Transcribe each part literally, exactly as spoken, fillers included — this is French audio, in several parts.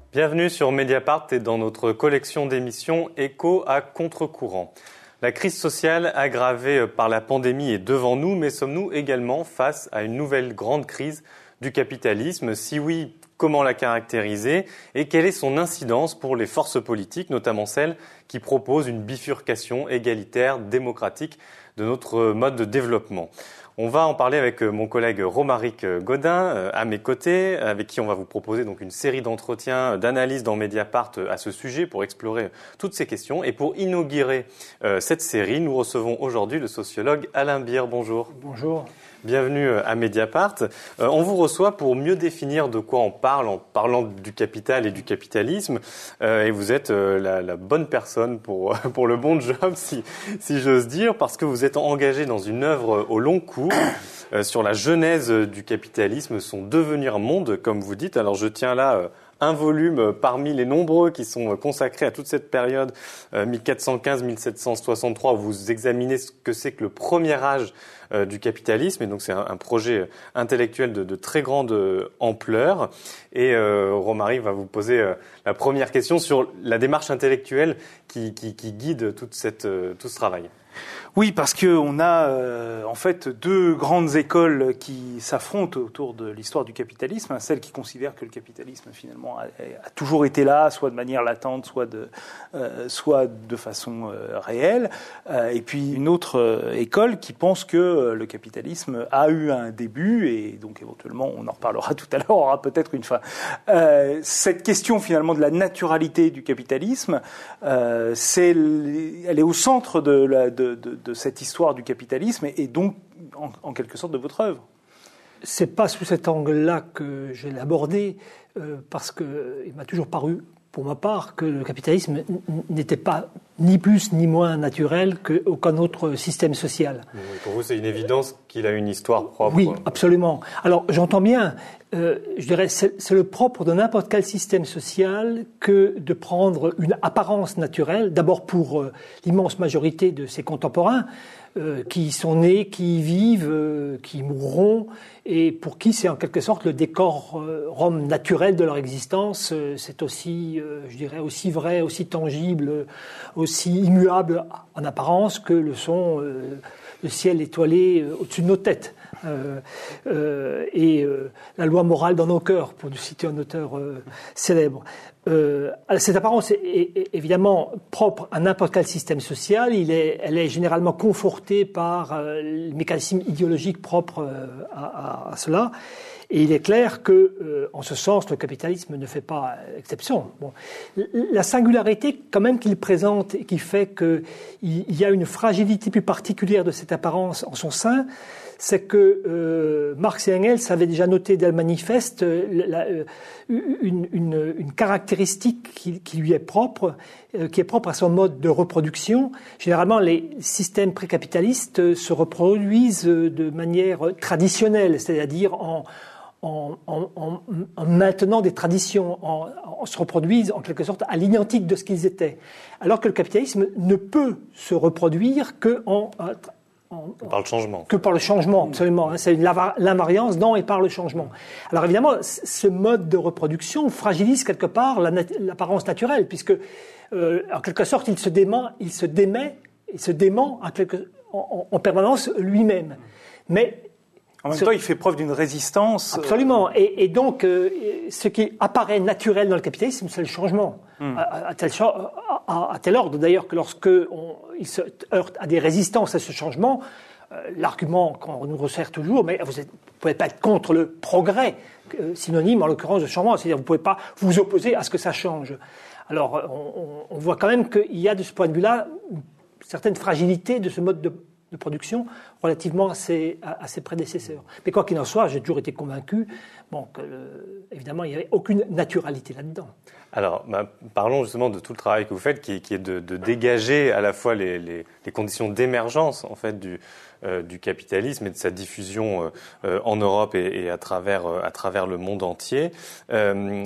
Bienvenue sur Mediapart et dans notre collection d'émissions Écho à contre-courant. La crise sociale aggravée par la pandémie est devant nous, mais sommes-nous également face à une nouvelle grande crise du capitalisme? Si oui, comment la caractériser et quelle est son incidence pour les forces politiques, notamment celles qui proposent une bifurcation égalitaire, démocratique de notre mode de développement? On va en parler avec mon collègue Romaric Gaudin à mes côtés, avec qui on va vous proposer donc une série d'entretiens, d'analyses dans Mediapart à ce sujet pour explorer toutes ces questions. Et pour inaugurer euh, cette série, nous recevons aujourd'hui le sociologue Alain Beer. Bonjour. Bonjour. Bienvenue à Mediapart. Euh, on vous reçoit pour mieux définir de quoi on parle en parlant du capital et du capitalisme. Euh, et vous êtes euh, la, la bonne personne pour, pour le bon job, si, si j'ose dire, parce que vous êtes engagé dans une œuvre au long cours euh, sur la genèse du capitalisme, son devenir monde, comme vous dites. Alors je tiens là... Euh, un volume parmi les nombreux qui sont consacrés à toute cette période euh, mille quatre cent quinze à mille sept cent soixante-trois où vous examinez ce que c'est que le premier âge euh, du capitalisme. Et donc c'est un, un projet intellectuel de, de très grande ampleur. Et euh, Romaric va vous poser euh, la première question sur la démarche intellectuelle qui, qui, qui guide toute cette, euh, tout ce travail. Oui, parce qu'on a euh, en fait deux grandes écoles qui s'affrontent autour de l'histoire du capitalisme. Celle qui considère que le capitalisme finalement a, a toujours été là, soit de manière latente, soit de, euh, soit de façon euh, réelle. Euh, et puis une autre euh, école qui pense que euh, le capitalisme a eu un début et donc éventuellement, on en reparlera tout à l'heure, aura peut-être une fin. Euh, cette question finalement de la naturalité du capitalisme, euh, c'est, elle est au centre de la de, de, de cette histoire du capitalisme et, et donc en, en quelque sorte de votre œuvre. C'est pas sous cet angle-là que je l'ai abordé, euh, parce que il m'a toujours paru, pour ma part, que le capitalisme n- n'était pas ni plus ni moins naturel qu'aucun autre système social. Oui, pour vous, c'est une évidence qu'il a une histoire propre. Oui, absolument. Alors, j'entends bien, euh, je dirais, c'est, c'est le propre de n'importe quel système social que de prendre une apparence naturelle, d'abord pour euh, l'immense majorité de ses contemporains, euh, qui sont nés, qui y vivent, euh, qui mourront, et pour qui c'est en quelque sorte le décor euh, rome naturel de leur existence. Euh, c'est aussi, euh, je dirais, aussi vrai, aussi tangible, aussi immuable en apparence que le sont euh, le ciel étoilé euh, au-dessus de nos têtes. Euh, euh, et euh, la loi morale dans nos cœurs, pour nous citer un auteur euh, célèbre. Euh, cette apparence est, est, est évidemment propre à n'importe quel système social. Il est, elle est généralement confortée par euh, le mécanisme idéologique propre euh, à, à, à cela. Et il est clair que, euh, en ce sens, le capitalisme ne fait pas exception. Bon. La singularité, quand même, qu'il présente et qui fait qu'il y a une fragilité plus particulière de cette apparence en son sein, c'est que euh, Marx et Engels avaient déjà noté dès le manifeste euh, la, euh, une, une, une caractéristique qui, qui lui est propre, euh, qui est propre à son mode de reproduction. Généralement, les systèmes précapitalistes euh, se reproduisent euh, de manière traditionnelle, c'est-à-dire en En, en, en, en maintenant des traditions, en, en se reproduisent en quelque sorte à l'identique de ce qu'ils étaient. Alors que le capitalisme ne peut se reproduire que en, en, par le changement. Que par le changement, absolument. Hein, c'est l'invariance dans et par le changement. Alors évidemment, ce mode de reproduction fragilise quelque part la nat- l'apparence naturelle, puisque euh, en quelque sorte, il se dément, il se démet, il se dément en, quelque, en, en permanence lui-même. Mais en même ce... temps, il fait preuve d'une résistance. Absolument. Et, et donc, euh, ce qui apparaît naturel dans le capitalisme, c'est le changement. Mmh. À, à, tel, à, à tel ordre, d'ailleurs, que lorsque on, il se heurte à des résistances à ce changement, euh, l'argument qu'on nous resserre toujours, mais vous ne pouvez pas être contre le progrès, euh, synonyme en l'occurrence de changement. C'est-à-dire vous ne pouvez pas vous opposer à ce que ça change. Alors, on, on voit quand même qu'il y a de ce point de vue-là une certaine fragilité de ce mode de de production relativement à ses, à, à ses prédécesseurs. Mais quoi qu'il en soit, j'ai toujours été convaincu bon, que, euh, évidemment, il n'y avait aucune naturalité là-dedans. Alors, bah, parlons justement de tout le travail que vous faites, qui, qui est de, de dégager à la fois les, les, les conditions d'émergence en fait du, euh, du capitalisme et de sa diffusion euh, en Europe et, et à travers euh, à travers le monde entier. Euh,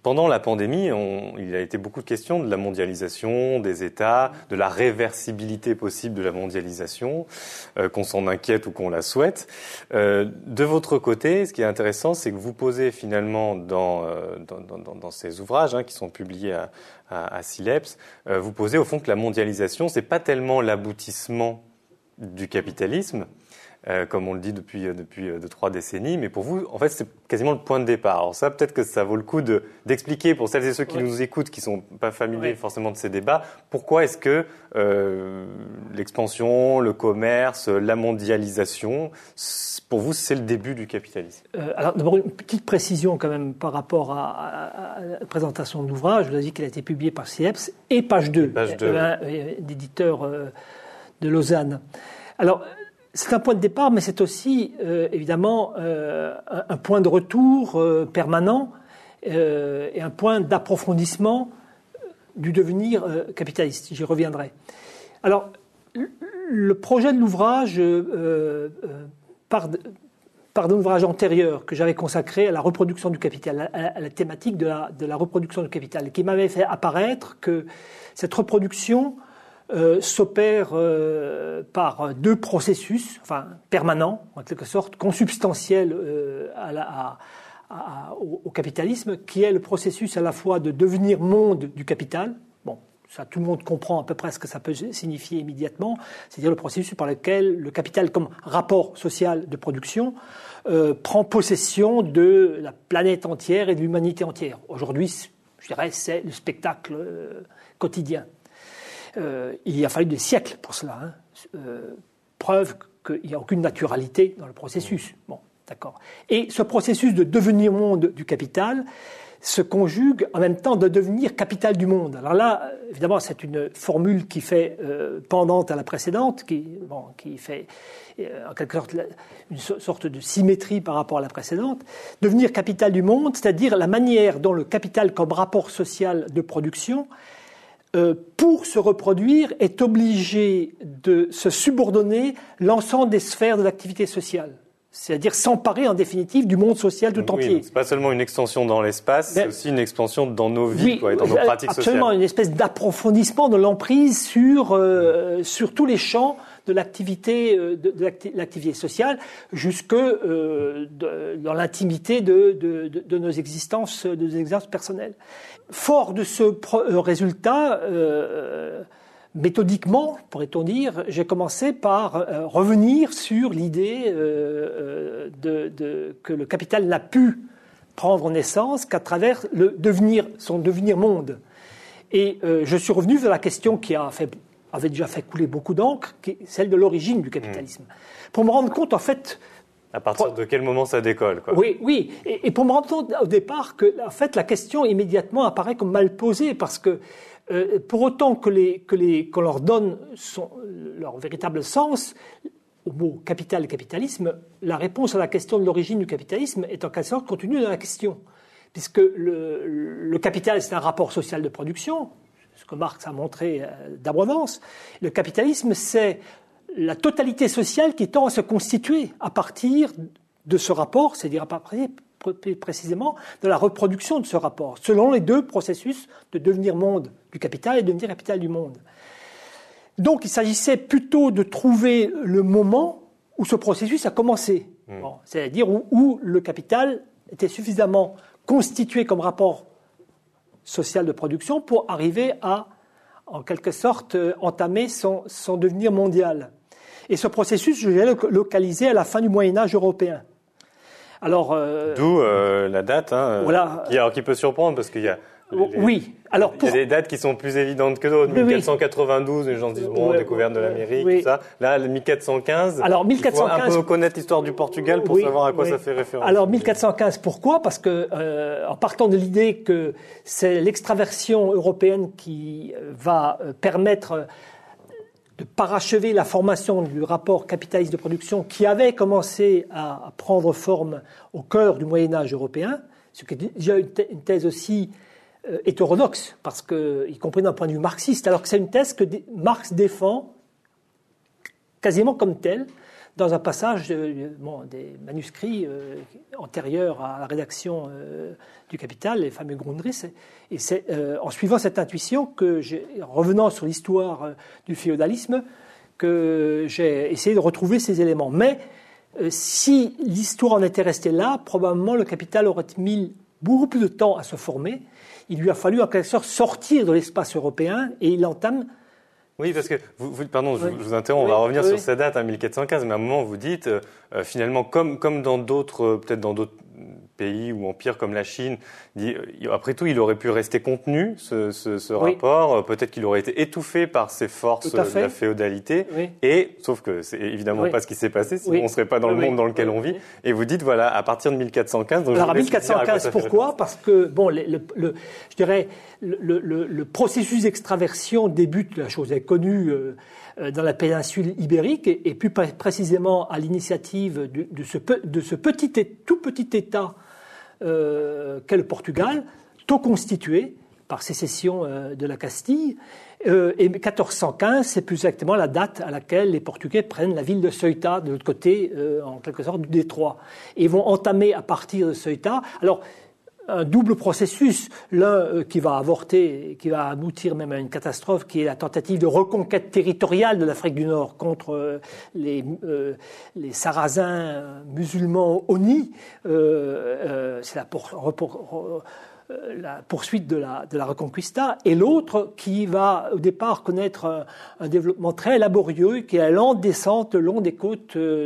pendant la pandémie, on, il a été beaucoup de questions de la mondialisation des États, de la réversibilité possible de la mondialisation, euh, qu'on s'en inquiète ou qu'on la souhaite. Euh, de votre côté, ce qui est intéressant, c'est que vous posez finalement dans, euh, dans, dans, dans ces ouvrages hein, qui sont publiés à, à, à SILEPS, euh, vous posez au fond que la mondialisation, c'est pas tellement l'aboutissement du capitalisme, Euh, comme on le dit depuis depuis deux trois décennies, mais pour vous, en fait, c'est quasiment le point de départ. Alors ça, peut-être que ça vaut le coup de d'expliquer pour celles et ceux qui ouais. nous écoutent, qui sont pas familiers ouais. forcément de ces débats, pourquoi est-ce que euh, l'expansion, le commerce, la mondialisation, pour vous, c'est le début du capitalisme. Euh, alors d'abord une petite précision quand même par rapport à, à, à la présentation de l'ouvrage. Je vous ai dit qu'elle a été publiée par SILEPS et Page deux, Page deux. Un, un, d'éditeur euh, de Lausanne. Alors c'est un point de départ, mais c'est aussi euh, évidemment euh, un, un point de retour euh, permanent euh, et un point d'approfondissement du devenir euh, capitaliste. J'y reviendrai. Alors, le projet de l'ouvrage euh, euh, part, de, part d'un ouvrage antérieur que j'avais consacré à la reproduction du capital, à, à la thématique de la, de la reproduction du capital, qui m'avait fait apparaître que cette reproduction Euh, s'opère euh, par deux processus, enfin permanents en quelque sorte, consubstantiels euh, à la, à, à, au, au capitalisme, qui est le processus à la fois de devenir monde du capital. Bon, ça tout le monde comprend à peu près ce que ça peut signifier immédiatement, c'est-à-dire le processus par lequel le capital, comme rapport social de production, euh, prend possession de la planète entière et de l'humanité entière. Aujourd'hui, je dirais, c'est le spectacle euh, quotidien. Euh, il y a fallu des siècles pour cela. Hein. Euh, preuve qu'il n'y a aucune naturalité dans le processus. Bon, d'accord. Et ce processus de devenir monde du capital se conjugue en même temps de devenir capital du monde. Alors là, évidemment, c'est une formule qui fait euh, pendante à la précédente, qui, bon, qui fait euh, en quelque sorte une sorte de symétrie par rapport à la précédente. Devenir capital du monde, c'est-à-dire la manière dont le capital comme rapport social de production Euh, pour se reproduire, est obligé de se subordonner l'ensemble des sphères de l'activité sociale. C'est-à-dire s'emparer, en définitive, du monde social tout donc, entier. Oui, c'est pas seulement une extension dans l'espace, c'est aussi une extension dans nos vies, oui, quoi, et dans nos pratiques absolument, sociales. Une espèce d'approfondissement de l'emprise sur, euh, sur tous les champs de l'activité, euh, de, de l'activité sociale, jusque euh, de, dans l'intimité de, de, de, de nos existences, de nos existences personnelles. Fort de ce pro- résultat, euh, méthodiquement, pourrait-on dire, j'ai commencé par euh, revenir sur l'idée euh, de, de, que le capital n'a pu prendre naissance qu'à travers le devenir, son devenir monde. Et euh, je suis revenu vers la question qui a fait, avait déjà fait couler beaucoup d'encre, qui est celle de l'origine du capitalisme. Mmh. Pour me rendre compte, en fait... À partir pour... de quel moment ça décolle, quoi. Oui, oui. Et, et pour me rendre compte au départ que, en fait, la question immédiatement apparaît comme mal posée, parce que euh, pour autant que les, que les, qu'on leur donne son, leur véritable sens, au mot capital et capitalisme, la réponse à la question de l'origine du capitalisme est en quelque sorte contenue dans la question. Puisque le, le capital, c'est un rapport social de production, ce que Marx a montré euh, d'abondance. Le capitalisme, c'est la totalité sociale qui tend à se constituer à partir de ce rapport, c'est-à-dire à partir précisément de la reproduction de ce rapport, selon les deux processus de devenir monde du capital et de devenir capital du monde. Donc il s'agissait plutôt de trouver le moment où ce processus a commencé, mmh. bon, c'est-à-dire où, où le capital était suffisamment constitué comme rapport social de production pour arriver à, en quelque sorte, entamer son, son devenir mondial. Et ce processus, je l'ai localisé à la fin du Moyen-Âge européen. Alors, euh, D'où euh, la date, hein, voilà. qui, alors, qui peut surprendre, parce qu'il y a... Les, oui. Alors, pour... Il y a des dates qui sont plus évidentes que d'autres. Oui, mille quatre cent quatre-vingt-douze, les gens se disent, bon, ouais, découverte de l'Amérique, oui. tout ça. Là, mille quatre cent quinze, alors, mille quatre cent quinze, il faut un peu connaître l'histoire du Portugal pour oui, savoir à quoi oui. ça fait référence. Alors, mille quatre cent quinze, pourquoi ? Parce que, euh, en partant de l'idée que c'est l'extraversion européenne qui va permettre de parachever la formation du rapport capitaliste de production qui avait commencé à, à prendre forme au cœur du Moyen-Âge européen, ce qui est déjà une, th- une thèse aussi euh, hétérodoxe, parce que, y compris d'un point de vue marxiste, alors que c'est une thèse que d- Marx défend quasiment comme telle, dans un passage euh, bon, des manuscrits euh, antérieurs à la rédaction euh, du Capital, les fameux Grundrisse. Et c'est euh, en suivant cette intuition que, j'ai, en revenant sur l'histoire euh, du féodalisme, que j'ai essayé de retrouver ces éléments. Mais euh, si l'histoire en était restée là, probablement le Capital aurait mis beaucoup plus de temps à se former. Il lui a fallu en quelque sorte sortir de l'espace européen et il entame. Oui, parce que, vous, vous, pardon, je, oui. je vous interromps, on oui, va revenir oui. sur cette date, hein, mille quatre cent quinze, mais à un moment, vous dites, euh, finalement, comme, comme dans d'autres, euh, peut-être dans d'autres pays ou empires comme la Chine, dit, euh, après tout, il aurait pu rester contenu, ce, ce, ce oui. rapport, euh, peut-être qu'il aurait été étouffé par ces forces de la féodalité, oui. et, sauf que c'est évidemment oui. pas ce qui s'est passé, sinon oui. on ne serait pas dans oui. le monde oui. dans lequel oui. on vit, et vous dites, voilà, à partir de mille quatre cent quinze... Donc alors, à mille quatre cent quinze, pourquoi ? Parce que, bon, le, le, le, je dirais, le, le, le processus d'extraversion débute, la chose est connue, euh, dans la péninsule ibérique, et, et plus précisément à l'initiative de, de, ce, de ce petit, tout petit État euh, qu'est le Portugal, tôt constitué par sécession euh, de la Castille. Euh, et quatorze cent quinze, c'est plus exactement la date à laquelle les Portugais prennent la ville de Ceuta, de l'autre côté, euh, en quelque sorte, du détroit. Et vont entamer à partir de Ceuta. Alors, un double processus, l'un euh, qui va avorter, qui va aboutir même à une catastrophe, qui est la tentative de reconquête territoriale de l'Afrique du Nord contre euh, les, euh, les Sarrasins musulmans honnis. Euh, euh, c'est la, pour, repor, euh, la poursuite de la, de la Reconquista. Et l'autre qui va au départ connaître un, un développement très laborieux, qui est la lente descente le long des côtes de,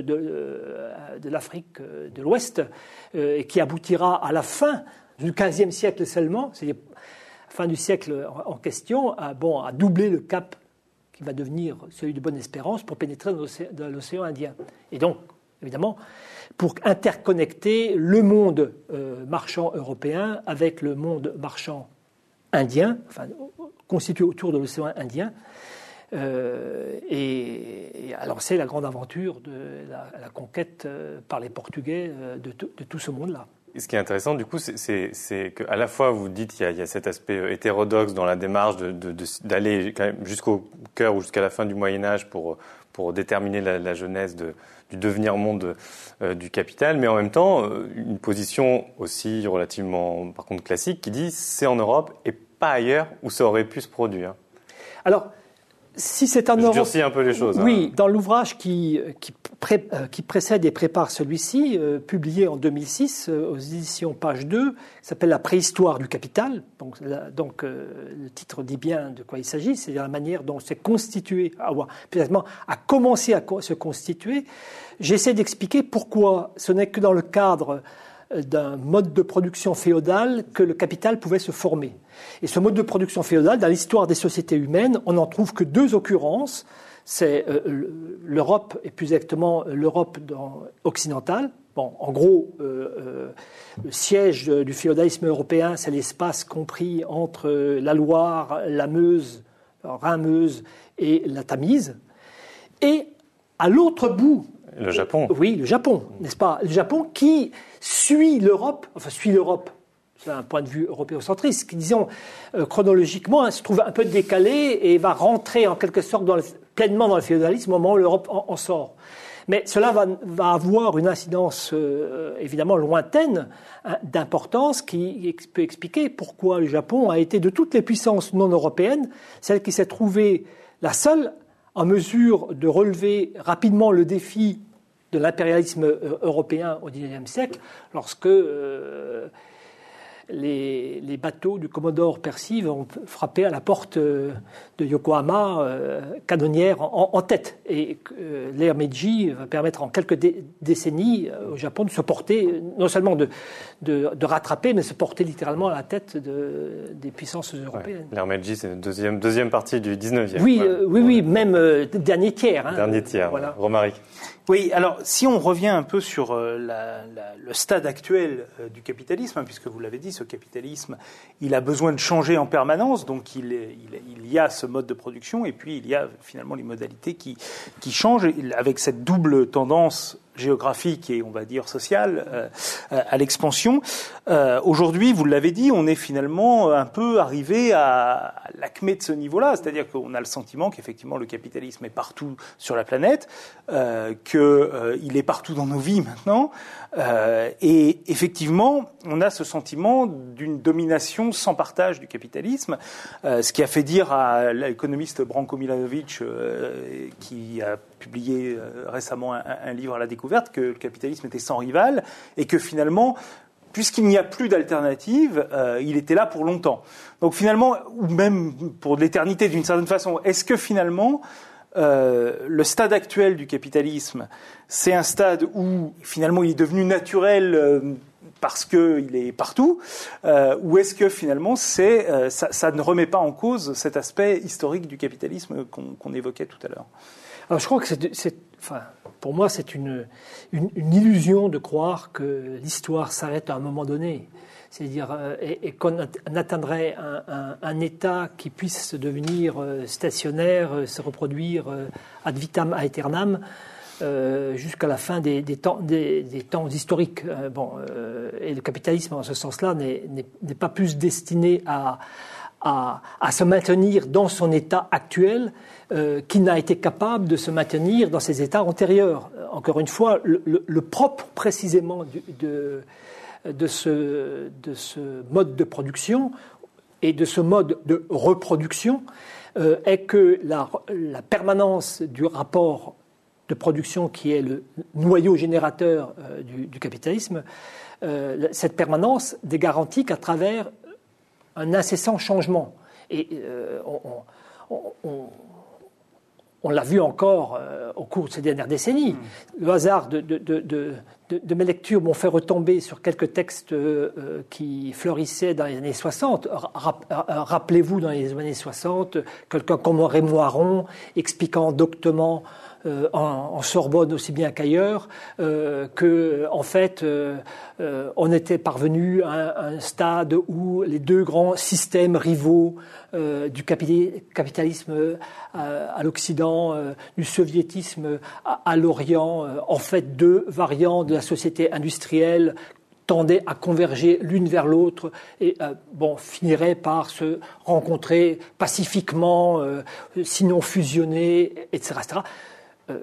de l'Afrique de l'Ouest, euh, et qui aboutira à la fin du quinzième siècle seulement, c'est-à-dire fin du siècle en question, à, bon, à doubler le cap qui va devenir celui de Bonne-Espérance pour pénétrer dans l'océan, dans l'océan Indien. Et donc, évidemment, pour interconnecter le monde euh, marchand européen avec le monde marchand indien, enfin, constitué autour de l'océan Indien, euh, et, et alors c'est la grande aventure de la, la conquête euh, par les Portugais euh, de, de tout ce monde-là. Ce qui est intéressant, du coup, c'est, c'est, c'est qu'à la fois, vous dites qu'il y a, il y a cet aspect hétérodoxe dans la démarche de, de, de, d'aller quand même jusqu'au cœur ou jusqu'à la fin du Moyen-Âge pour, pour déterminer la, la genèse de, du devenir monde euh, du capital, mais en même temps, euh, une position aussi relativement, par contre, classique qui dit c'est en Europe et pas ailleurs où ça aurait pu se produire. Alors, si c'est en Je Europe, durcis un peu les choses. Oui, hein. Dans l'ouvrage qui, qui, pré, qui précède et prépare celui-ci, euh, publié en deux mille six euh, aux éditions Page deux, qui s'appelle La préhistoire du capital. Donc, la, donc euh, le titre dit bien de quoi il s'agit, c'est-à-dire la manière dont c'est constitué, à, finalement, a commencé à co- se constituer. J'essaie d'expliquer pourquoi ce n'est que dans le cadre d'un mode de production féodal que le capital pouvait se former. Et ce mode de production féodal, dans l'histoire des sociétés humaines, on n'en trouve que deux occurrences. C'est euh, l'Europe, et plus exactement l'Europe dans, occidentale. Bon, en gros, euh, euh, le siège du féodalisme européen, c'est l'espace compris entre la Loire, la Meuse, la Rhin-Meuse et la Tamise. Et à l'autre bout, le Japon. Oui, le Japon, n'est-ce pas ? Le Japon qui suit l'Europe, enfin suit l'Europe, c'est un point de vue européocentriste, qui, disons, euh, chronologiquement, hein, se trouve un peu décalé et va rentrer en quelque sorte dans le, pleinement dans le féodalisme au moment où l'Europe en, en sort. Mais cela va, va avoir une incidence euh, évidemment lointaine, hein, d'importance, qui peut expliquer pourquoi le Japon a été, de toutes les puissances non européennes, celle qui s'est trouvée la seule en mesure de relever rapidement le défi de l'impérialisme européen au dix-neuvième siècle, lorsque euh, les, les bateaux du commodore Percy vont frapper à la porte de Yokohama, euh, canonnière en, en tête. Et euh, l'ère Meiji va permettre en quelques dé- décennies euh, au Japon de se porter, non seulement de, de, de rattraper, mais de se porter littéralement à la tête de, des puissances européennes. Ouais, l'ère Meiji, c'est la deuxième, deuxième partie du dix-neuvième. Oui, voilà. euh, oui, oui, même euh, dernier tiers. Hein, dernier tiers, voilà. Romaric. Oui, alors si on revient un peu sur euh, la, la, le stade actuel euh, du capitalisme, hein, puisque vous l'avez dit, ce capitalisme, il a besoin de changer en permanence, donc il, est, il, il y a ce mode de production, et puis il y a finalement les modalités qui, qui changent, avec cette double tendance géographique et, on va dire, sociale euh, à l'expansion. Euh, aujourd'hui, vous l'avez dit, on est finalement un peu arrivé à, à l'acmé de ce niveau-là, c'est-à-dire qu'on a le sentiment qu'effectivement le capitalisme est partout sur la planète, euh, qu'il euh, est partout dans nos vies maintenant, euh, et effectivement, on a ce sentiment d'une domination sans partage du capitalisme, euh, ce qui a fait dire à l'économiste Branko Milanovic, euh, qui a publié euh, récemment un, un livre à la découverte, que le capitalisme était sans rival et que finalement, puisqu'il n'y a plus d'alternative, euh, il était là pour longtemps. Donc finalement, ou même pour l'éternité d'une certaine façon, est-ce que finalement, euh, le stade actuel du capitalisme, c'est un stade où finalement il est devenu naturel euh, parce qu'il est partout, euh, ou est-ce que finalement c'est, euh, ça, ça ne remet pas en cause cet aspect historique du capitalisme qu'on, qu'on évoquait tout à l'heure ? Alors je crois que c'est, c'est enfin, pour moi, c'est une, une, une illusion de croire que l'histoire s'arrête à un moment donné. C'est-à-dire, euh, et, et qu'on atteindrait un, un, un état qui puisse devenir euh, stationnaire, euh, se reproduire euh, ad vitam aeternam, euh, jusqu'à la fin des, des, temps, des, des temps historiques. Euh, bon, euh, et le capitalisme, en ce sens-là, n'est, n'est, n'est pas plus destiné à, à, à se maintenir dans son état actuel, Euh, qui n'a été capable de se maintenir dans ses états antérieurs. Encore une fois, le, le, le propre précisément du, de, de, ce, de ce mode de production et de ce mode de reproduction euh, est que la, la permanence du rapport de production qui est le noyau générateur euh, du, du capitalisme, euh, cette permanence n'est garantie qu'à travers un incessant changement. Et euh, on, on, on On l'a vu encore euh, au cours de ces dernières décennies. Mmh. Le hasard de, de, de, de, de mes lectures m'ont fait retomber sur quelques textes euh, qui fleurissaient dans les années soixante. Rapp, rappelez-vous, dans les années soixante, quelqu'un comme Raymond Aron expliquant doctement euh, en, en Sorbonne aussi bien qu'ailleurs euh, que, en fait, euh, euh, on était parvenu à un, un stade où les deux grands systèmes rivaux Euh, du capitalisme euh, à l'Occident, euh, du soviétisme à, à l'Orient, euh, en fait deux variants de la société industrielle tendaient à converger l'une vers l'autre et euh, bon, finiraient par se rencontrer pacifiquement, euh, sinon fusionner, et cetera, et cetera. Euh,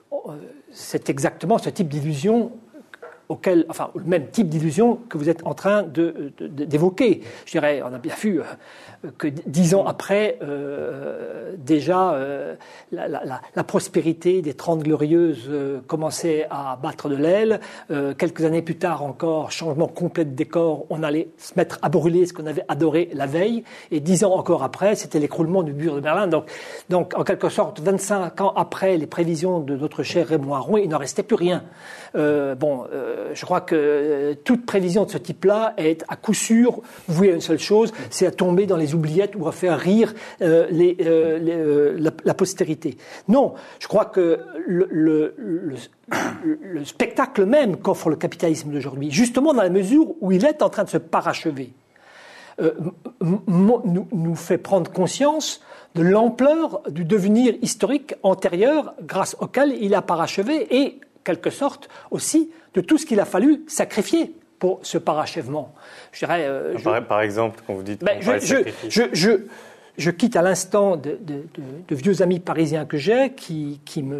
c'est exactement ce type d'illusion auquel, enfin, le même type d'illusion que vous êtes en train de, de, d'évoquer. Je dirais, on a bien vu euh, que dix ans après, euh, déjà, euh, la, la, la prospérité des Trente Glorieuses euh, commençait à battre de l'aile. Euh, quelques années plus tard encore, changement complet de décor, on allait se mettre à brûler ce qu'on avait adoré la veille. Et dix ans encore après, c'était l'écroulement du mur de Berlin. Donc, donc en quelque sorte, vingt-cinq ans après les prévisions de notre cher Raymond Aron, il n'en restait plus rien. Euh, bon, euh, je crois que toute prévision de ce type-là est à coup sûr vouée à une seule chose, c'est à tomber dans les oubliettes ou à faire rire euh, les, euh, les, euh, la, la postérité. Non, je crois que le, le, le, le spectacle même qu'offre le capitalisme d'aujourd'hui, justement dans la mesure où il est en train de se parachever, euh, m- m- nous, nous fait prendre conscience de l'ampleur du devenir historique antérieur grâce auquel il a parachevé et quelque sorte aussi de tout ce qu'il a fallu sacrifier pour ce parachèvement. Je dirais, euh, par, je, par exemple, quand vous dites ben, je, je, je, je, je quitte à l'instant de, de, de, de vieux amis parisiens que j'ai qui, qui, me,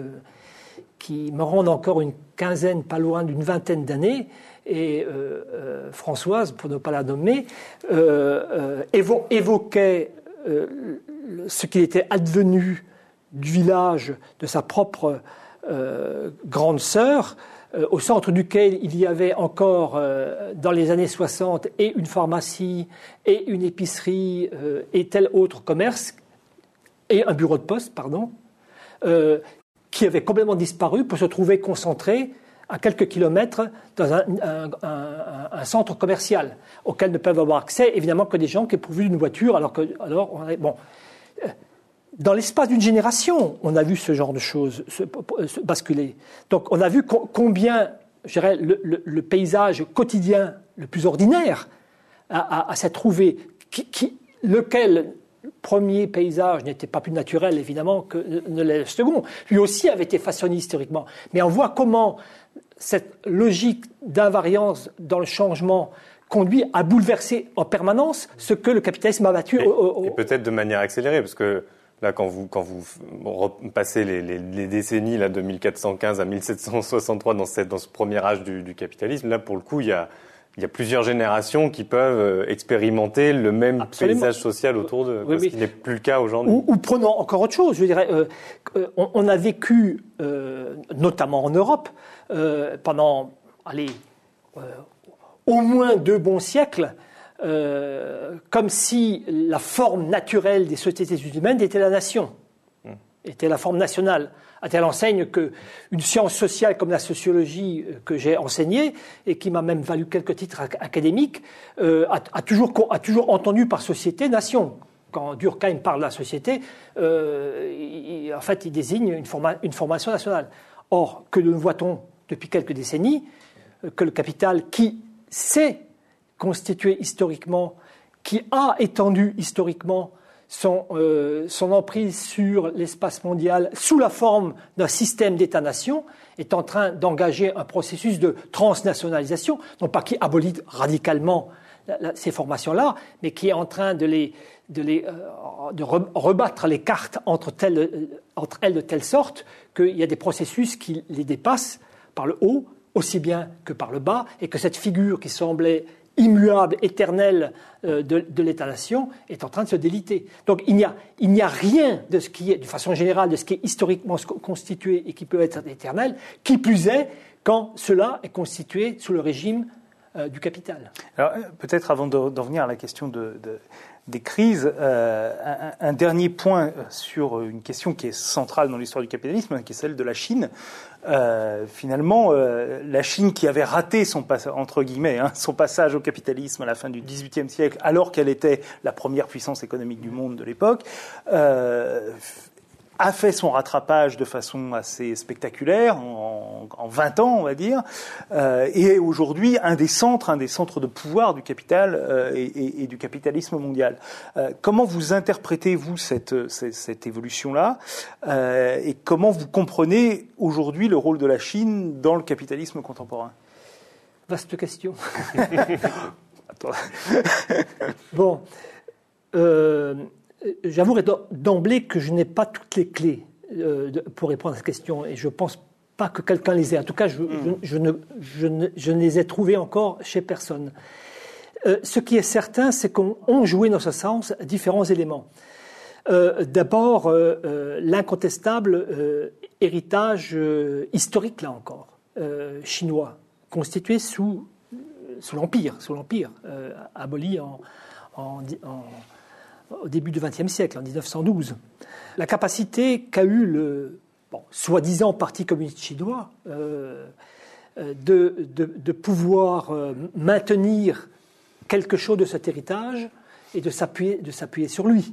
qui me rendent encore une quinzaine, pas loin d'une vingtaine d'années, et euh, euh, Françoise, pour ne pas la nommer, euh, euh, évo, évoquait euh, ce qui était advenu du village de sa propre Euh, grande sœur, euh, au centre duquel il y avait encore, euh, dans les années soixante, et une pharmacie, et une épicerie, euh, et tel autre commerce, et un bureau de poste, pardon, euh, qui avait complètement disparu pour se trouver concentré à quelques kilomètres dans un, un, un, un centre commercial, auquel ne peuvent avoir accès, évidemment, que des gens qui sont pourvus d'une voiture, alors que, alors, on avait, bon, euh, dans l'espace d'une génération, on a vu ce genre de choses se, se basculer. Donc, on a vu co- combien, je dirais, le, le, le paysage quotidien le plus ordinaire a, a, a s'est trouvé, qui, qui, lequel premier paysage n'était pas plus naturel, évidemment, que ne l'est le second. Lui aussi avait été façonné historiquement. Mais on voit comment cette logique d'invariance dans le changement conduit à bouleverser en permanence ce que le capitalisme a battu. Et, au, au, et peut-être de manière accélérée, parce que là, quand vous, quand vous passez les, les, les décennies là, de mille quatre cent quinze à mille sept cent soixante-trois dans, cette, dans ce premier âge du, du capitalisme, là, pour le coup, il y a, il y a plusieurs générations qui peuvent expérimenter le même Absolument. paysage social autour d'eux, oui, ce oui. qui n'est plus le cas aujourd'hui. Ou, ou prenons encore autre chose, je dirais, euh, on, on a vécu, euh, notamment en Europe, euh, pendant, allez, euh, au moins deux bons siècles, euh, comme si la forme naturelle des sociétés humaines était la nation, mmh. était la forme nationale. À telle enseigne qu'une science sociale comme la sociologie que j'ai enseignée et qui m'a même valu quelques titres académiques euh, a, a, toujours, a toujours entendu par société nation. Quand Durkheim parle de la société, euh, il, en fait, il désigne une, forma, une formation nationale. Or, que nous voit-on depuis quelques décennies, que le capital qui s'est constitué historiquement, qui a étendu historiquement Son, euh, son emprise sur l'espace mondial sous la forme d'un système d'État-nation est en train d'engager un processus de transnationalisation, non pas qui abolit radicalement la, la, ces formations-là, mais qui est en train de, les, de, les, euh, de re, rebattre les cartes entre, telle, entre elles de telle sorte qu'il y a des processus qui les dépassent par le haut, aussi bien que par le bas, et que cette figure qui semblait immuable, éternel euh, de, de l'État-nation est en train de se déliter. Donc il n'y a, il n'y a rien de ce qui est, de façon générale, de ce qui est historiquement constitué et qui peut être éternel, qui plus est quand cela est constitué sous le régime euh, du capital. Alors peut-être avant de, d'en venir à la question de, de, des crises, euh, un, un dernier point sur une question qui est centrale dans l'histoire du capitalisme, qui est celle de la Chine. Euh, finalement, euh, la Chine qui avait raté son pas- entre guillemets hein, son passage au capitalisme à la fin du dix-huitième siècle, alors qu'elle était la première puissance économique du monde de l'époque, euh, a fait son rattrapage de façon assez spectaculaire en, en vingt ans, on va dire, euh, et est aujourd'hui un des centres, un des centres de pouvoir du capital euh, et, et, et du capitalisme mondial. Euh, comment vous interprétez-vous cette, cette, cette évolution-là euh, et comment vous comprenez aujourd'hui le rôle de la Chine dans le capitalisme contemporain ? Vaste question. Bon. Euh... J'avouerai d'emblée que je n'ai pas toutes les clés euh, de, pour répondre à cette question et je ne pense pas que quelqu'un les ait. En tout cas, je, mmh. je, je, ne, je, ne, je ne les ai trouvés encore chez personne. Euh, ce qui est certain, c'est qu'on a joué dans ce sens différents éléments. Euh, d'abord, euh, euh, l'incontestable euh, héritage euh, historique, là encore, euh, chinois, constitué sous, sous l'Empire, sous l'Empire euh, aboli en... en, en au début du vingtième siècle, en dix-neuf cent douze. La capacité qu'a eu le bon, soi-disant Parti communiste chinois euh, de, de, de pouvoir euh, maintenir quelque chose de cet héritage et de s'appuyer, de s'appuyer sur lui.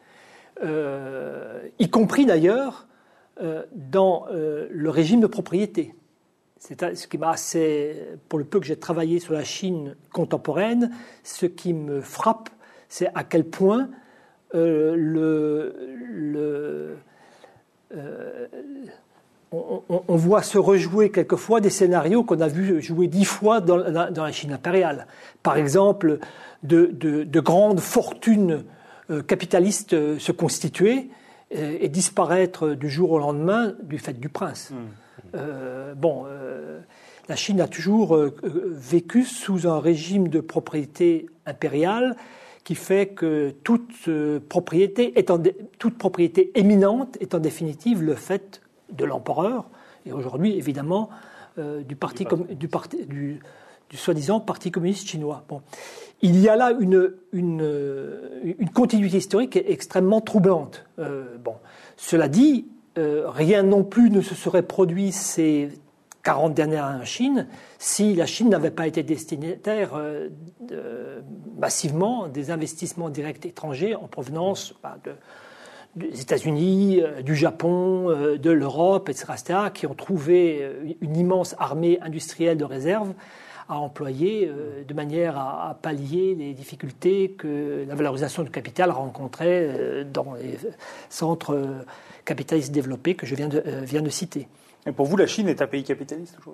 Euh, y compris d'ailleurs euh, dans euh, le régime de propriété. C'est ce qui m'a assez, pour le peu que j'ai travaillé sur la Chine contemporaine, ce qui me frappe, c'est à quel point euh, le, le, euh, on, on, on voit se rejouer quelquefois des scénarios qu'on a vu jouer dix fois dans, dans, dans la Chine impériale. Par exemple, de, de, de grandes fortunes euh, capitalistes euh, se constituer euh, et disparaître du jour au lendemain du fait du prince. Mmh. Euh, bon, euh, la Chine a toujours euh, vécu sous un régime de propriété impériale qui fait que toute euh, propriété, est en dé... toute propriété éminente est en définitive le fait de l'empereur, et aujourd'hui, évidemment, euh, du, parti com... du, parti... du... du soi-disant Parti communiste chinois. Bon. Il y a là une, une, une continuité historique extrêmement troublante. Euh, bon. Cela dit, euh, rien non plus ne se serait produit ces quarante dernières années en Chine si la Chine n'avait pas été destinataire euh, de, massivement des investissements directs étrangers en provenance bah, de, des États-Unis, euh, du Japon, euh, de l'Europe, et cetera, et cetera, qui ont trouvé une immense armée industrielle de réserve à employer euh, de manière à, à pallier les difficultés que la valorisation du capital rencontrait euh, dans les centres euh, capitalistes développés que je viens de, euh, viens de citer. Et pour vous, la Chine est un pays capitaliste aujourd'hui ?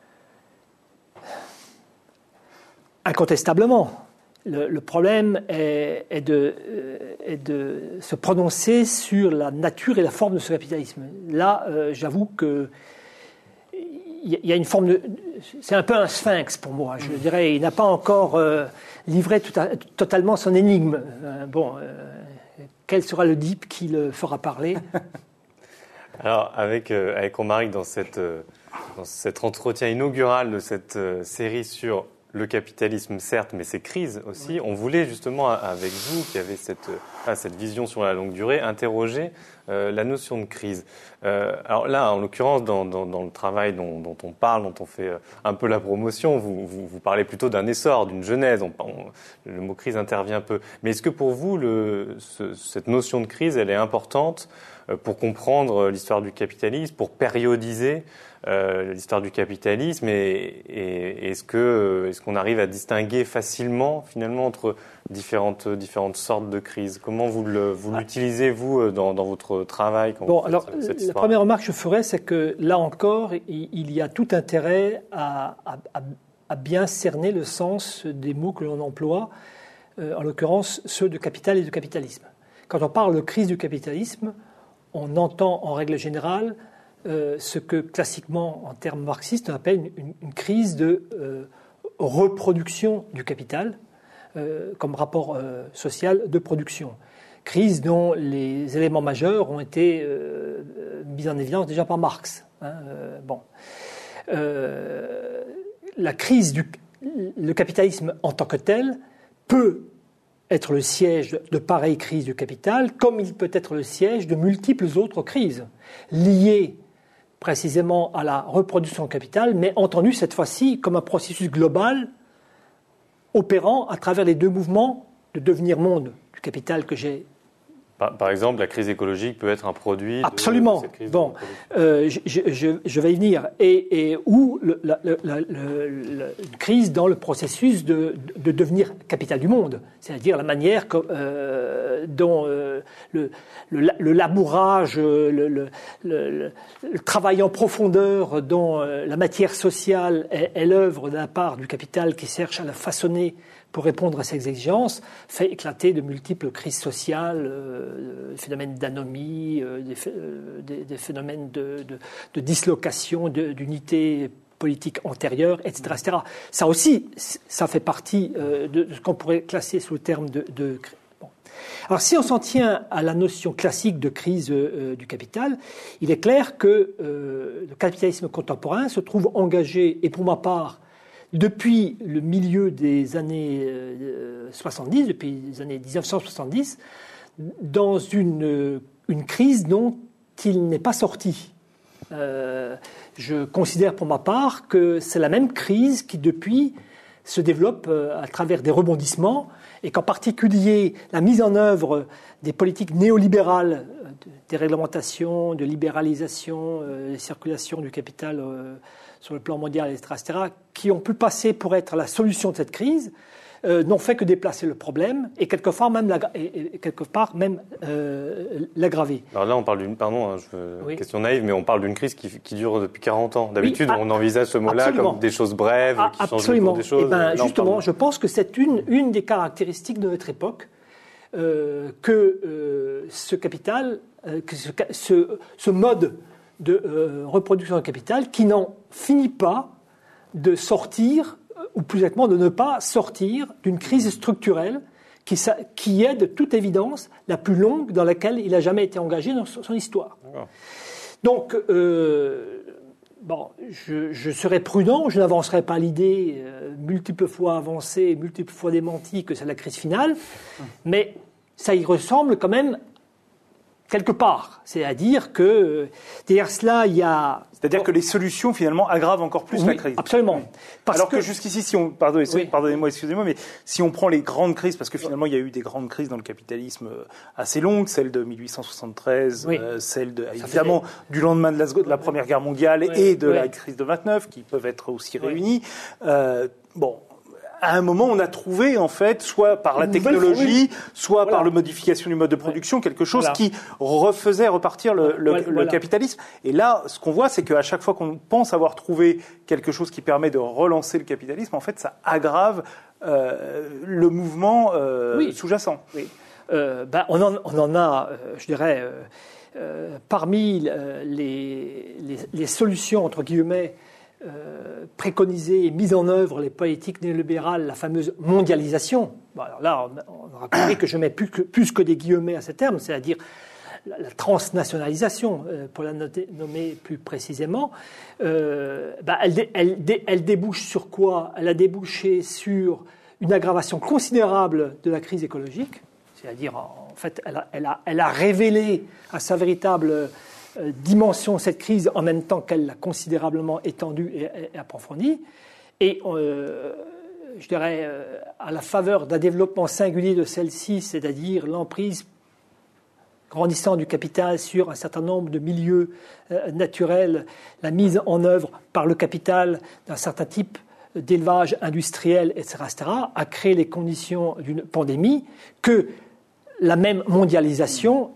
Incontestablement. Le, le problème est, est, de, est de se prononcer sur la nature et la forme de ce capitalisme. Là, euh, j'avoue que il y a une forme de... C'est un peu un sphinx pour moi, je dirais. Il n'a pas encore euh, livré tout à, totalement son énigme. Euh, bon, euh, quel sera le deep qui le fera parler ? Alors, avec, euh, avec Romaric, dans, cette, euh, dans cet entretien inaugural de cette euh, série sur le capitalisme, certes, mais ses crises aussi, on voulait justement, avec vous, qui avez cette, ah, cette vision sur la longue durée, interroger euh, la notion de crise. Euh, alors là, en l'occurrence, dans, dans, dans le travail dont, dont on parle, dont on fait un peu la promotion, vous, vous, vous parlez plutôt d'un essor, d'une genèse. On, on, le mot crise intervient un peu. Mais est-ce que pour vous, le, ce, cette notion de crise, elle est importante pour comprendre l'histoire du capitalisme, pour périodiser euh, l'histoire du capitalisme, et, et, et est-ce que est-ce qu'on arrive à distinguer facilement finalement entre différentes différentes sortes de crises ? Comment vous le, vous l'utilisez vous dans, dans votre travail quand Bon, vous alors cette la première remarque que je ferais, c'est que là encore, il, il y a tout intérêt à, à, à bien cerner le sens des mots que l'on emploie, euh, en l'occurrence ceux de capital et de capitalisme. Quand on parle de crise du capitalisme, on entend en règle générale euh, ce que classiquement, en termes marxistes, on appelle une, une crise de euh, reproduction du capital euh, comme rapport euh, social de production. Crise dont les éléments majeurs ont été euh, mis en évidence déjà par Marx. Hein, euh, bon. euh, la crise du le capitalisme en tant que tel peut être le siège de pareilles crises du capital, comme il peut être le siège de multiples autres crises, liées précisément à la reproduction du capital, mais entendues cette fois-ci comme un processus global opérant à travers les deux mouvements de devenir monde du capital que j'ai. Par, par exemple, la crise écologique peut être un produit de, Absolument. de cette crise. Bon, euh, je, je, je vais y venir. Et, et ou le, la, la, la, la crise dans le processus de, de devenir capital du monde, c'est-à-dire la manière que, euh, dont euh, le, le, le labourage, le, le, le, le, le travail en profondeur dont euh, la matière sociale est, est l'œuvre de la part du capital qui cherche à la façonner pour répondre à ces exigences, fait éclater de multiples crises sociales, euh, des phénomènes d'anomie, euh, des, euh, des, des phénomènes de, de, de dislocation, de, d'unité politique antérieure, et cetera, et cetera. Ça aussi, ça fait partie euh, de, de ce qu'on pourrait classer sous le terme de... de bon. Alors, si on s'en tient à la notion classique de crise euh, du capital, il est clair que euh, le capitalisme contemporain se trouve engagé, et pour ma part, depuis le milieu des années soixante-dix, depuis les années dix-neuf cent soixante-dix, dans une, une crise dont il n'est pas sorti. Euh, je considère pour ma part que c'est la même crise qui, depuis, se développe à travers des rebondissements, et qu'en particulier la mise en œuvre des politiques néolibérales, de déréglementation, de libéralisation, de circulation du capital euh, sur le plan mondial, et cetera, et cetera, qui ont pu passer pour être la solution de cette crise, euh, n'ont fait que déplacer le problème et quelque part même, l'agra- et, et quelque part même euh, l'aggraver. Alors là, on parle d'une, pardon, hein, je veux, Oui. question naïve, mais on parle d'une crise qui, qui dure depuis quarante ans. D'habitude, Oui, on envisage ce mot-là absolument. comme des choses brèves, Ah, qui changent le absolument. cours des choses. Eh ben, Là, on justement, parle- je pense que c'est une, une des caractéristiques de notre époque, euh, que euh, ce capital, euh, que ce, ce, ce mode de euh, reproduction du capital qui n'en finit pas de sortir, ou plus exactement de ne pas sortir d'une crise structurelle qui, qui est de toute évidence la plus longue dans laquelle il a jamais été engagé dans son histoire. D'accord. Donc, euh, bon, je, je serais prudent, je n'avancerai pas l'idée euh, multiples fois avancée, multiples fois démentie que c'est la crise finale, mais ça y ressemble quand même quelque part. C'est-à-dire que derrière cela, il y a... C'est-à-dire que les solutions, finalement, aggravent encore plus oui, la crise. Absolument. Parce Alors que, que jusqu'ici, si on, pardonnez, oui. pardonnez-moi, excusez-moi, mais si on prend les grandes crises, parce que finalement, il y a eu des grandes crises dans le capitalisme assez longues, celle de mille huit cent soixante-treize, oui. euh, celle de, évidemment, fait... du lendemain de la, de la Première Guerre mondiale oui. et de oui. la crise de vingt-neuf, qui peuvent être aussi oui. réunies. Euh, bon. À un moment, on a trouvé, en fait, soit par la technologie, soit voilà. par la modification du mode de production, quelque chose voilà. qui refaisait repartir le, le, voilà. le capitalisme. Et là, ce qu'on voit, c'est qu'à chaque fois qu'on pense avoir trouvé quelque chose qui permet de relancer le capitalisme, en fait, ça aggrave euh, le mouvement euh, oui. sous-jacent. Oui. Euh, ben, on, en, on en a, euh, je dirais, euh, euh, parmi euh, les, les, les solutions, entre guillemets, Euh, préconisée et mise en œuvre les politiques néolibérales, la fameuse mondialisation. Bon, alors là, on, on aura compris que je mets plus que, plus que des guillemets à ce terme, c'est-à-dire la, la transnationalisation, euh, pour la noter, nommer plus précisément. Euh, bah, elle, dé, elle, dé, elle débouche sur quoi? Elle a débouché sur une aggravation considérable de la crise écologique, c'est-à-dire, en fait, elle a, elle a, elle a révélé à sa véritable dimension cette crise en même temps qu'elle l'a considérablement étendue et, et approfondie. Et euh, je dirais, euh, à la faveur d'un développement singulier de celle-ci, c'est-à-dire l'emprise grandissante du capital sur un certain nombre de milieux euh, naturels, la mise en œuvre par le capital d'un certain type d'élevage industriel, et cetera, et cetera, a créé les conditions d'une pandémie que la même mondialisation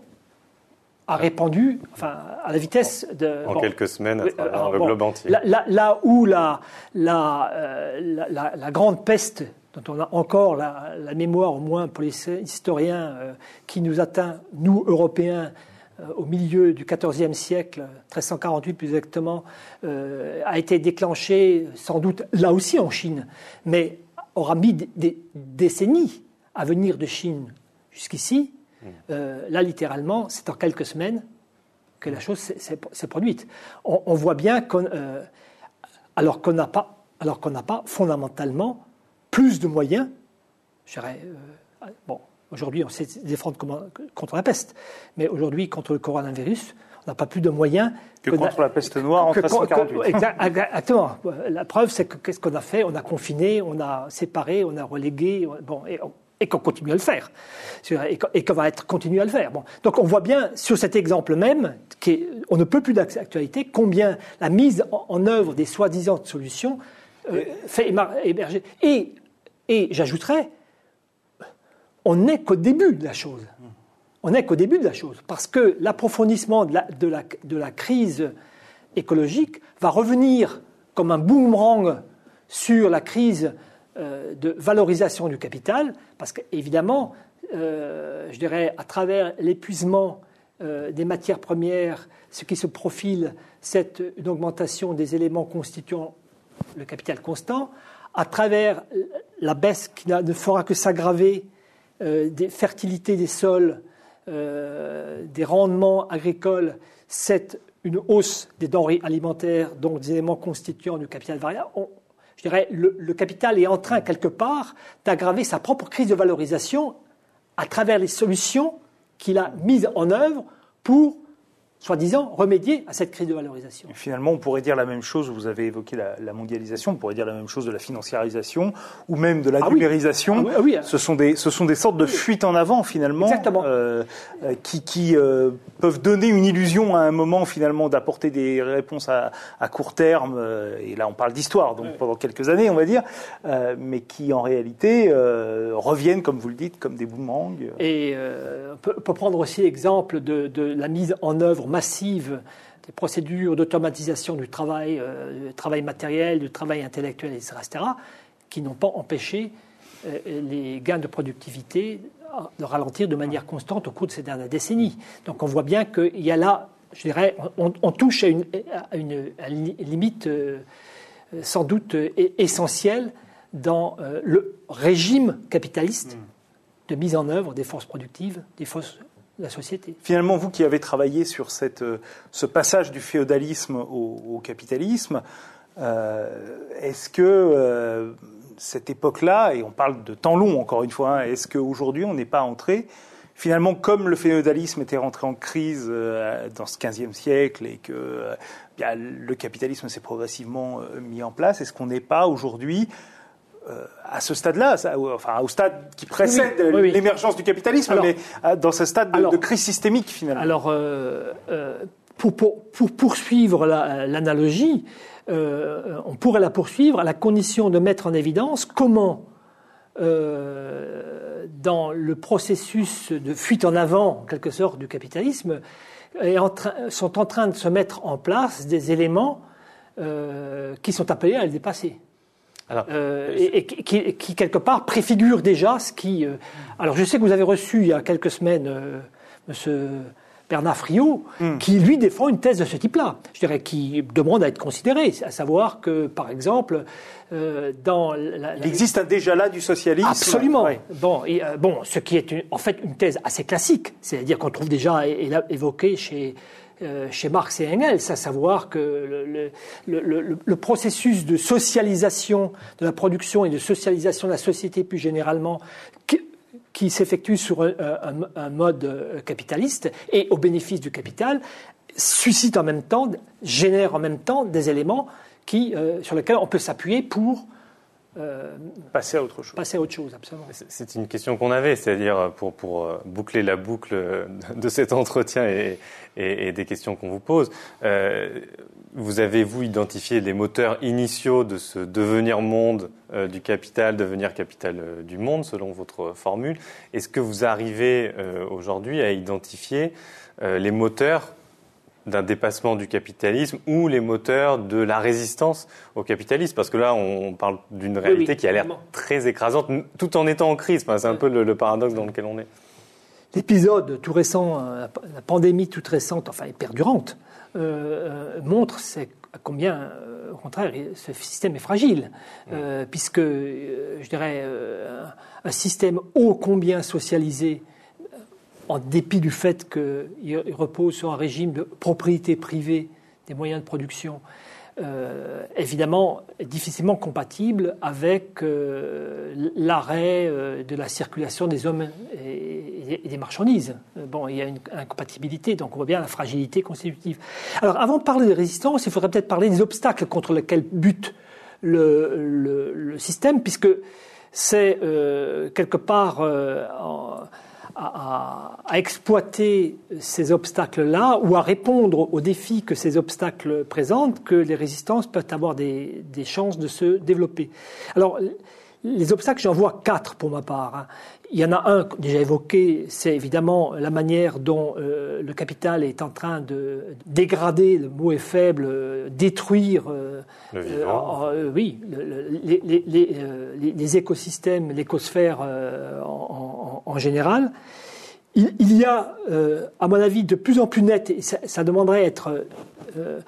a répandu, enfin, à la vitesse de... En bon, quelques semaines, à travers euh, le bon, globe entier. Là, là, là où la, la, euh, la, la, la grande peste, dont on a encore la, la mémoire, au moins pour les historiens, euh, qui nous atteint, nous, Européens, euh, au milieu du quatorzième siècle, treize cent quarante-huit plus exactement, euh, a été déclenchée, sans doute, là aussi en Chine, mais aura mis des, des décennies à venir de Chine jusqu'ici. Euh, là, littéralement, c'est en quelques semaines que la chose s'est, s'est, s'est produite. On, on voit bien qu'on, euh, alors qu'on n'a pas, alors qu'on n'a pas fondamentalement plus de moyens. Je dirais, euh, bon, aujourd'hui, on sait se défendre contre la peste, mais aujourd'hui, contre le coronavirus, on n'a pas plus de moyens que, que contre la peste noire en treize cent quarante-huit. Exactement. La preuve, c'est que qu'est-ce qu'on a fait? On a confiné, on a séparé, on a relégué. Bon, et on, et qu'on continue à le faire, et qu'on va être continué à le faire. Bon. Donc on voit bien, sur cet exemple même, qu'on ne peut plus d'actualité, combien la mise en œuvre des soi-disant solutions euh, fait émerger. Et, et j'ajouterais, on n'est qu'au début de la chose. On n'est qu'au début de la chose, parce que l'approfondissement de la, de la, de la crise écologique va revenir comme un boomerang sur la crise de valorisation du capital, parce qu'évidemment, euh, je dirais, à travers l'épuisement euh, des matières premières, ce qui se profile, c'est une augmentation des éléments constituant le capital constant, à travers la baisse qui ne fera que s'aggraver euh, des fertilités des sols, euh, des rendements agricoles, c'est une hausse des denrées alimentaires, donc des éléments constituants du capital variable. On, Je dirais, le, le capital est en train, quelque part, d'aggraver sa propre crise de valorisation à travers les solutions qu'il a mises en œuvre pour, soi-disant, remédier à cette crise de valorisation. Et finalement, on pourrait dire la même chose, vous avez évoqué la, la mondialisation, on pourrait dire la même chose de la financiarisation, ou même de la ah numérisation. Oui. Ah oui, ah oui. Ce sont des, ce sont des sortes de fuites en avant, finalement, euh, qui, qui euh, peuvent donner une illusion à un moment, finalement, d'apporter des réponses à, à court terme, euh, et là on parle d'histoire, donc oui. pendant quelques années, on va dire, euh, mais qui, en réalité, euh, reviennent, comme vous le dites, comme des boomerangs. Et euh, on, peut, on peut prendre aussi l'exemple de, de la mise en œuvre massive des procédures d'automatisation du travail, euh, du travail matériel, du travail intellectuel, et cetera, et cetera, qui n'ont pas empêché euh, les gains de productivité de ralentir de manière constante au cours de ces dernières décennies. Donc on voit bien qu'il y a là, je dirais, on, on touche à une, à une, à une limite euh, sans doute essentielle dans euh, le régime capitaliste de mise en œuvre des forces productives, des forces la société. Finalement, vous qui avez travaillé sur cette, ce passage du féodalisme au, au capitalisme, euh, est-ce que euh, cette époque-là, et on parle de temps long encore une fois, hein, est-ce qu'aujourd'hui on n'est pas entré finalement, comme le féodalisme était rentré en crise euh, dans ce quinzième siècle et que euh, bien, le capitalisme s'est progressivement euh, mis en place, est-ce qu'on n'est pas aujourd'hui euh, à ce stade-là, ça, enfin au stade qui précède oui, oui, oui. l'émergence du capitalisme, alors, mais euh, dans ce stade de, alors, de crise systémique finalement? Alors, euh, euh, pour, pour, pour poursuivre la, l'analogie, euh, on pourrait la poursuivre à la condition de mettre en évidence comment Euh, dans le processus de fuite en avant, en quelque sorte, du capitalisme, est en train, sont en train de se mettre en place des éléments euh, qui sont appelés à le dépasser. Alors, euh, et, et qui, qui, quelque part, préfigurent déjà ce qui... Euh, alors, je sais que vous avez reçu, il y a quelques semaines, euh, monsieur Bernard Friot, mm. qui, lui, défend une thèse de ce type-là, je dirais, qui demande à être considérée, à savoir que, par exemple, euh, dans... La, Il existe déjà là du socialisme. Absolument. Ouais. Bon, et, euh, bon, ce qui est une, en fait une thèse assez classique, c'est-à-dire qu'on trouve déjà é- é- évoqué chez... Euh, chez Marx et Engels, à savoir que le, le, le, le processus de socialisation de la production et de socialisation de la société plus généralement qui, qui s'effectue sur un, un, un mode capitaliste et au bénéfice du capital suscite en même temps, génère en même temps des éléments qui, euh, sur lesquels on peut s'appuyer pour Euh, passer à autre chose. Passer à autre chose, absolument. C'est une question qu'on avait, c'est-à-dire pour, pour boucler la boucle de cet entretien et, et, et des questions qu'on vous pose. Euh, vous avez, vous, identifié les moteurs initiaux de ce devenir monde euh, du capital, devenir capital euh, du monde, selon votre formule. Est-ce que vous arrivez euh, aujourd'hui à identifier euh, les moteurs d'un dépassement du capitalisme ou les moteurs de la résistance au capitalisme? Parce que là, on parle d'une réalité oui, oui, qui a l'air vraiment très écrasante, tout en étant en crise. Enfin, c'est un peu le, le paradoxe dans lequel on est. L'épisode tout récent, la pandémie toute récente, enfin perdurante, euh, montre c'est, à combien, euh, au contraire, ce système est fragile. Euh, puisque, euh, je dirais, euh, un système ô combien socialisé, en dépit du fait qu'il repose sur un régime de propriété privée des moyens de production, euh, évidemment difficilement compatible avec euh, l'arrêt euh, de la circulation des hommes et, et des marchandises. Bon, il y a une incompatibilité, donc on voit bien la fragilité constitutive. Alors, avant de parler de résistance, il faudrait peut-être parler des obstacles contre lesquels bute le, le, le système, puisque c'est euh, quelque part... Euh, en, À, à exploiter ces obstacles-là ou à répondre aux défis que ces obstacles présentent, que les résistances peuvent avoir des, des chances de se développer. Alors, les obstacles, j'en vois quatre pour ma part. Hein. Il y en a un déjà évoqué, c'est évidemment la manière dont euh, le capital est en train de dégrader, le mot est faible, euh, détruire euh, le vivant. Euh, euh, oui, le, le, les, les, les, euh, les écosystèmes, l'écosphère euh, en, en, en général. Il, il y a, euh, à mon avis, de plus en plus net, et ça, ça demanderait à être euh,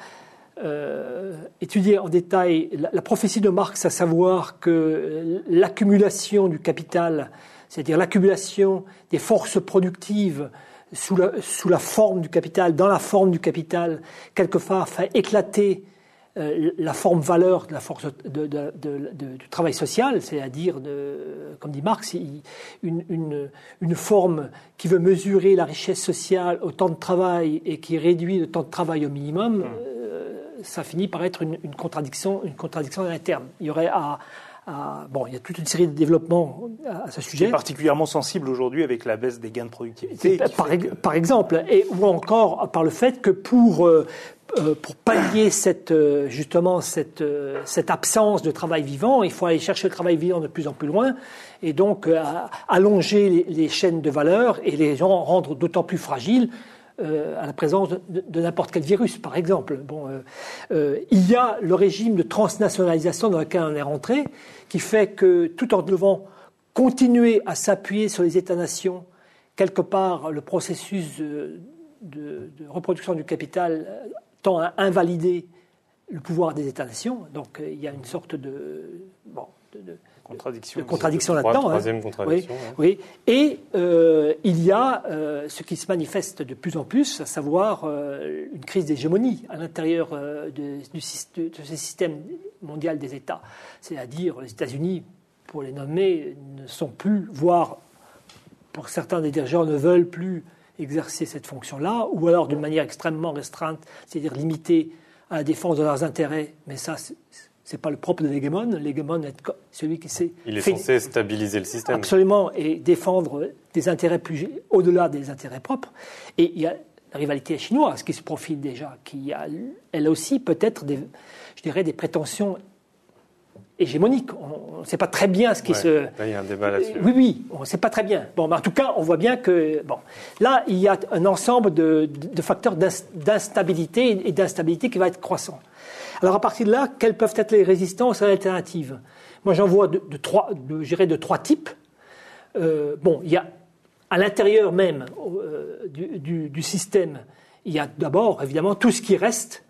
euh, étudié en détail, la, la prophétie de Marx, à savoir que l'accumulation du capital, c'est-à-dire l'accumulation des forces productives sous la, sous la forme du capital, dans la forme du capital, quelquefois fait éclater euh, la forme valeur de la force de, de, de, de, de, du travail social, c'est-à-dire, de, comme dit Marx, une, une, une forme qui veut mesurer la richesse sociale au temps de travail et qui réduit le temps de travail au minimum. Mmh. Euh, ça finit par être une, une contradiction, une contradiction à terme. Il y aurait à À, bon, il y a toute une série de développements à, à ce sujet. C'est particulièrement sensible aujourd'hui avec la baisse des gains de productivité. Par, que... par exemple, et, ou encore par le fait que pour, euh, pour pallier cette, justement cette, cette absence de travail vivant, il faut aller chercher le travail vivant de plus en plus loin et donc euh, allonger les, les chaînes de valeur et les gens rendre d'autant plus fragiles Euh, à la présence de, de, de n'importe quel virus, par exemple. Bon, euh, euh, il y a le régime de transnationalisation dans lequel on est rentré, qui fait que tout en devant continuer à s'appuyer sur les États-nations, quelque part, le processus de, de, de reproduction du capital tend à invalider le pouvoir des États-nations. Donc, euh, il y a une sorte de... Bon, de, de Contradiction. De contradiction là-dedans. Troisième hein. contradiction. Oui, hein. oui. Et euh, il y a euh, ce qui se manifeste de plus en plus, à savoir euh, une crise d'hégémonie à l'intérieur euh, de, du, de, de ce système mondial des États. C'est-à-dire les États-Unis, pour les nommer, ne sont plus, voire pour certains des dirigeants, ne veulent plus exercer cette fonction-là, ou alors d'une manière extrêmement restreinte, c'est-à-dire limitée à la défense de leurs intérêts. Mais ça, c'est, c'est pas le propre de l'hégémone. L'hégémone est celui qui sait... Il est fait, censé stabiliser le système. Absolument, et défendre des intérêts plus au-delà des intérêts propres. Et il y a la rivalité chinoise qui se profile déjà, qui a, elle aussi, peut-être, des, je dirais, des prétentions hégémonique. On ne sait pas très bien ce qui ouais, se... Là, il y a un débat là-dessus. Oui, oui, on ne sait pas très bien. Bon, mais en tout cas, on voit bien que... Bon, là, il y a un ensemble de, de facteurs d'instabilité et d'instabilité qui va être croissant. Alors, à partir de là, quelles peuvent être les résistances alternatives ? Moi, j'en vois de, de, trois, de, je dirais de trois types. Euh, bon, il y a à l'intérieur même euh, du, du, du système, il y a d'abord, évidemment, tout ce qui reste...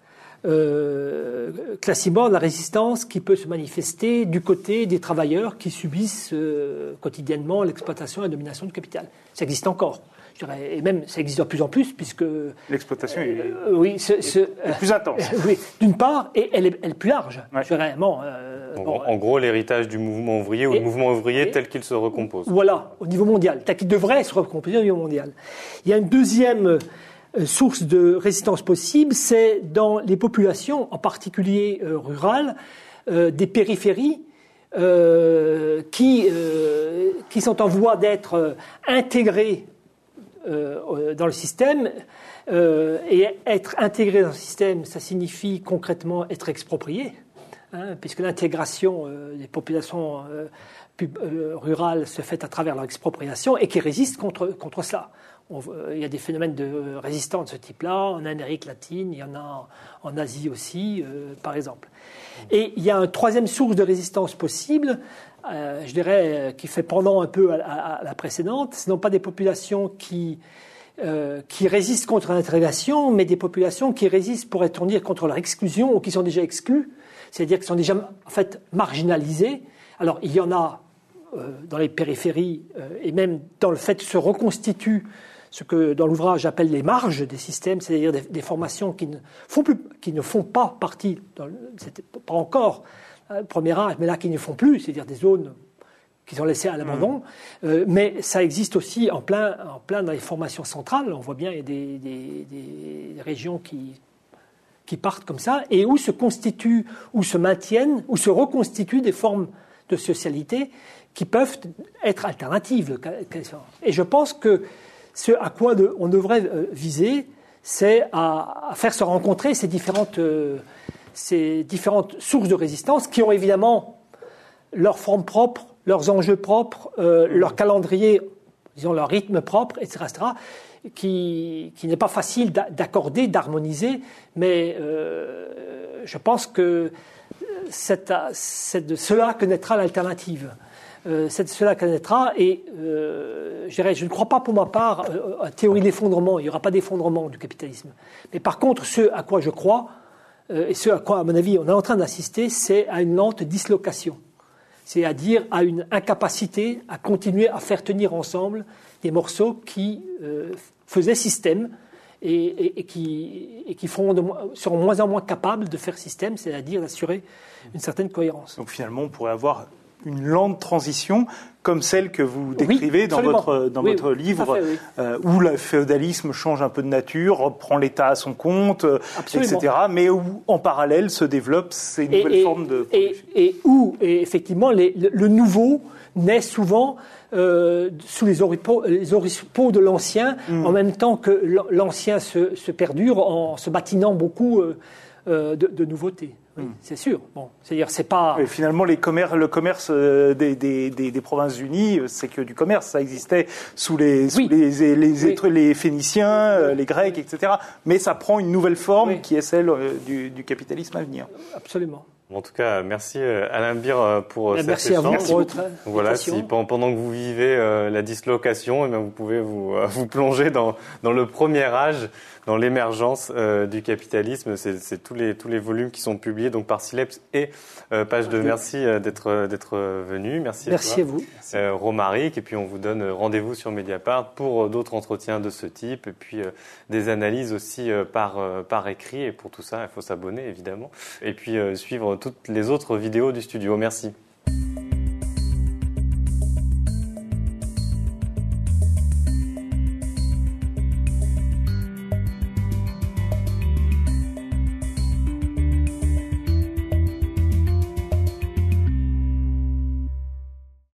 Euh, classiquement la résistance qui peut se manifester du côté des travailleurs qui subissent euh, quotidiennement l'exploitation et la domination du capital. Ça existe encore. Je dirais, et même ça existe de plus en plus puisque... L'exploitation euh, est, oui, ce, ce, est plus intense. Euh, oui, d'une part, et elle est, elle est plus large. Ouais. Je dirais, bon, euh, en, bon, en gros, l'héritage du mouvement ouvrier ou et, le mouvement ouvrier et, tel qu'il se recompose. Voilà, au niveau mondial, tel qu'il devrait se recomposer au niveau mondial. Il y a une deuxième... source de résistance possible, c'est dans les populations, en particulier euh, rurales, euh, des périphéries euh, qui, euh, qui sont en voie d'être euh, intégrées euh, dans le système. Euh, et être intégré dans le système, ça signifie concrètement être exproprié, hein, puisque l'intégration euh, des populations euh, pub, euh, rurales se fait à travers leur expropriation et qui résistent contre, contre cela. On, il y a des phénomènes de résistance de ce type-là, en Amérique latine, il y en a en, en Asie aussi, euh, par exemple. Et il y a une troisième source de résistance possible, euh, je dirais, qui fait pendant un peu à, à, à la précédente. Ce ne sont pas des populations qui, euh, qui résistent contre l'intrégation, mais des populations qui résistent, pourrait-on dire, contre leur exclusion ou qui sont déjà exclues, c'est-à-dire qui sont déjà en fait marginalisées. Alors, il y en a euh, dans les périphéries euh, et même dans le fait que se reconstituent ce que dans l'ouvrage j'appelle les marges des systèmes, c'est-à-dire des, des formations qui ne font plus, qui ne font pas partie, dans le, c'était pas encore le premier âge, mais là qui ne font plus, c'est-à-dire des zones qui sont laissées à l'abandon. Mmh. Euh, mais ça existe aussi en plein, en plein dans les formations centrales. On voit bien il y a des, des, des régions qui qui partent comme ça et où se constituent, où se maintiennent, où se reconstituent des formes de socialité qui peuvent être alternatives. Et je pense que ce à quoi de, on devrait viser, c'est à, à faire se rencontrer ces différentes, euh, ces différentes sources de résistance qui ont évidemment leurs formes propres, leurs enjeux propres, euh, mmh. leur calendrier, disons leur rythme propre, et cetera, et cetera qui, qui n'est pas facile d'accorder, d'harmoniser, mais euh, je pense que c'est, c'est de cela que naîtra l'alternative. Euh, c'est de cela qu'elle naîtra et euh, je dirais, je ne crois pas pour ma part euh, à la théorie de l'effondrement. Il n'y aura pas d'effondrement du capitalisme. Mais par contre, ce à quoi je crois euh, et ce à quoi, à mon avis, on est en train d'assister, c'est à une lente dislocation. C'est-à-dire à une incapacité à continuer à faire tenir ensemble des morceaux qui euh, faisaient système et, et, et qui, et qui feront de, seront moins en moins capables de faire système, c'est-à-dire d'assurer une certaine cohérence. Donc finalement, on pourrait avoir une lente transition comme celle que vous décrivez oui, dans votre, dans oui, votre livre, fait, oui. euh, où le féodalisme change un peu de nature, reprend l'État à son compte, absolument. et cetera, mais où, en parallèle, se développent ces nouvelles et, formes de production. Et, et où, et effectivement, les, le, le nouveau naît souvent euh, sous les oripeaux, les oripeaux de l'ancien, mmh. en même temps que l'ancien se, se perdure en se bâtinant beaucoup euh, euh, de, de nouveautés. Oui, mmh. c'est sûr. Bon, c'est-à-dire, c'est pas. Et finalement, les commerces, le commerce des, des, des, des Provinces-Unies, c'est que du commerce. Ça existait sous les, sous oui. les, les, les, oui. les Phéniciens, les Grecs, et cetera. Mais ça prend une nouvelle forme oui. qui est celle du, du capitalisme à venir. Absolument. En tout cas, merci Alain Bier pour et cet merci échange. À vous pour votre voilà, si pendant que vous vivez euh, la dislocation, eh bien, vous pouvez vous, euh, vous plonger dans, dans le premier âge, dans l'émergence euh, du capitalisme. C'est, c'est tous les tous les volumes qui sont publiés donc par Sileps et euh, Page deux. Merci euh, d'être d'être venu. Merci. Merci à, à vous. Euh, Romaric. Et puis on vous donne rendez-vous sur Mediapart pour d'autres entretiens de ce type et puis euh, des analyses aussi euh, par euh, par écrit. Et pour tout ça, il faut s'abonner évidemment. Et puis euh, suivre toutes les autres vidéos du studio. Merci.